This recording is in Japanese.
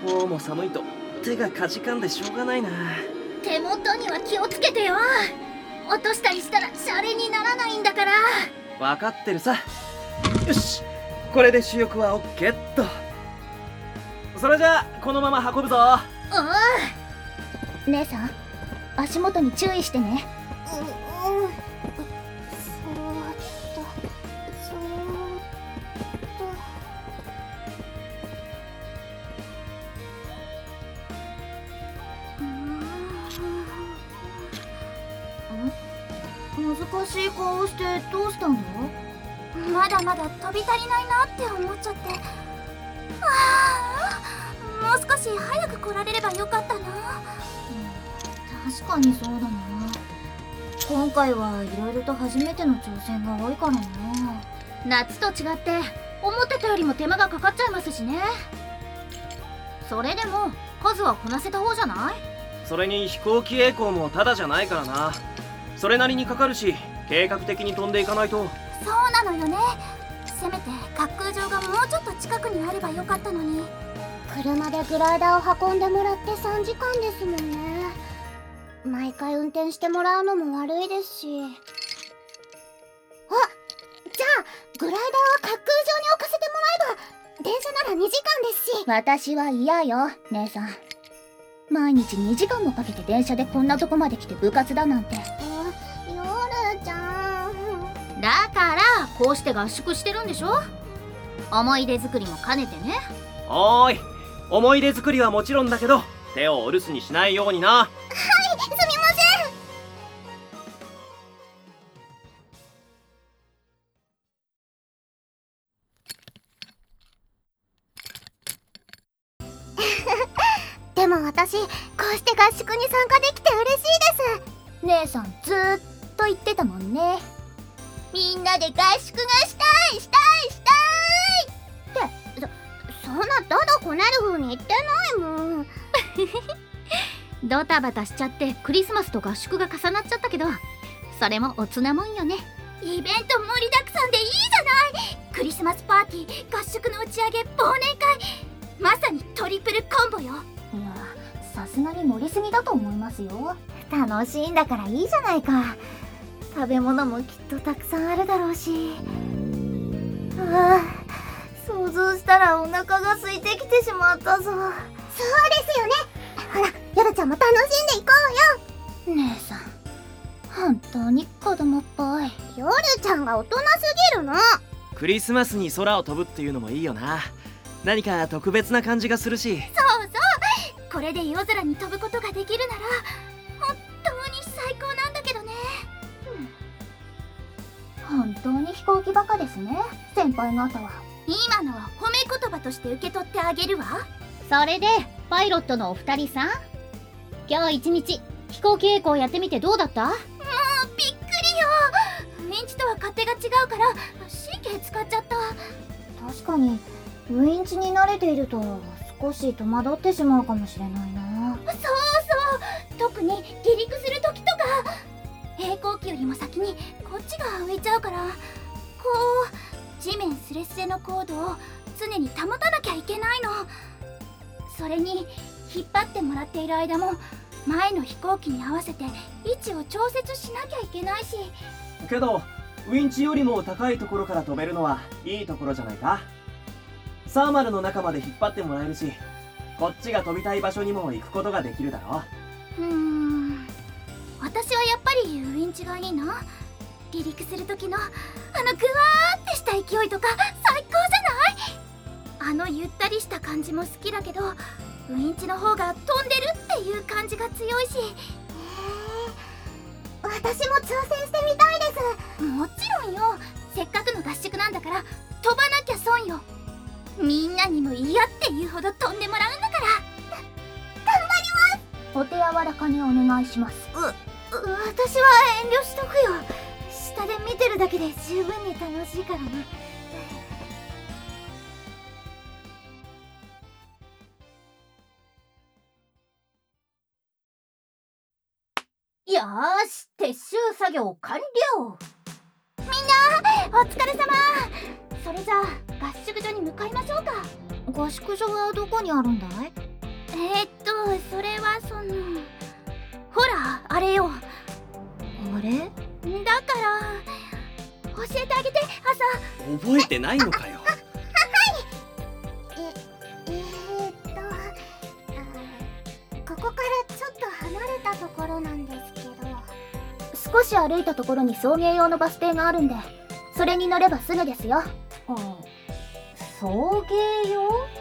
こうも寒いと手がかじかんでしょうがないな。 手元には気をつけてよ。落としたりしたらシャレにならないんだから。 分かってるさ。よし、これで主翼はオッケーっと。それじゃあこのまま運ぶぞ。 姉さん、足元に注意してね。難しい顔してどうしたの？まだまだ飛び足りないなって思っちゃって。もう少し早く来られればよかったな。確かにそうだな。今回はいろいろと初めての挑戦が多いからな。夏と違って思ってたよりも手間がかかっちゃいますしね。それでも数はこなせた方じゃない？ それに飛行機曳行もただじゃないからな。それなりにかかるし、計画的に飛んでいかないと。 そうなのよね。せめて滑空場がもうちょっと近くにあればよかったのに。車でグライダーを運んでもらって3時間ですもんね。毎回運転してもらうのも悪いですし。じゃあグライダーは滑空場に置かせてもらえば、電車なら2時間ですし。私は嫌よ、姉さん。毎日2時間もかけて電車でこんなとこまで来て部活だなんて。ヨルちゃん。だからこうして合宿してるんでしょ。思い出作りも兼ねてね。 おーい、思い出作りはもちろんだけど、手をお留守にしないようにな。 はい、すみません。でも私、こうして合宿に参加できて嬉しいです。姉さんずーっと言ってたもんね。みんなで合宿がしたいってそんなだだこねる風に言ってないもん。ドタバタしちゃってクリスマスと合宿が重なっちゃったけど、それもおつなもんよね。イベント盛りだくさんでいいじゃない。クリスマスパーティー、合宿の打ち上げ、忘年会、まさにトリプルコンボよ。いや、さすがに盛りすぎだと思いますよ。楽しいんだからいいじゃないか。食べ物もきっとたくさんあるだろうし。想像したらお腹が空いてきてしまったぞ。そうですよね。ほら、ヨルちゃんも楽しんでいこうよ。姉さん、本当に子供っぽい。ヨルちゃんが大人すぎるの。 クリスマスに空を飛ぶっていうのもいいよな。何か特別な感じがするし。 そうそう、これで夜空に飛ぶことができるなら本当に最高なんだけどね。本当に飛行機バカですね、先輩方は。今のは褒め言葉として受け取ってあげるわ。それでパイロットのお二人さん、今日一日飛行機曳行やってみてどうだった？もうびっくりよ。ウィンチとは勝手が違うから神経使っちゃった。確かにウィンチに慣れていると少し戸惑ってしまうかもしれないな。そうそう、特に離陸する時とか平行機よりも先にこっちが浮いちゃうから、こう地面スレスレの高度を常に保たなきゃいけないの。それに引っ張ってもらっている間も前の飛行機に合わせて位置を調節しなきゃいけないし。 けどウィンチよりも高いところから飛べるのはいいところじゃないか。サーマルの中まで引っ張ってもらえるし、こっちが飛びたい場所にも行くことができるだろ。 私はやっぱりウィンチがいいな。離陸する時のグワーってした勢いとか最高じゃない？ゆったりした感じも好きだけど、ウィンチの方が飛んでるっていう感じが強いし。私も挑戦してみたいです。もちろんよ。せっかくの合宿なんだから飛ばなきゃ損よ。みんなにも嫌って言うほど飛んでもらうんだから。頑張ります。お手柔らかにお願いします。私は遠慮しとくよ。下で見てるだけで十分に楽しいからね。よーし、撤収作業完了。みんなお疲れ様。それじゃあ合宿所に向かいましょうか。合宿所はどこにあるんだい？ それはほらあれよ。 あれ？ だから教えてあげて。 覚えてないのかよ。 ここからちょっと離れたところなんですけど。 少し歩いたところに送迎用のバス停があるんで、それに乗ればすぐですよ。 送迎用？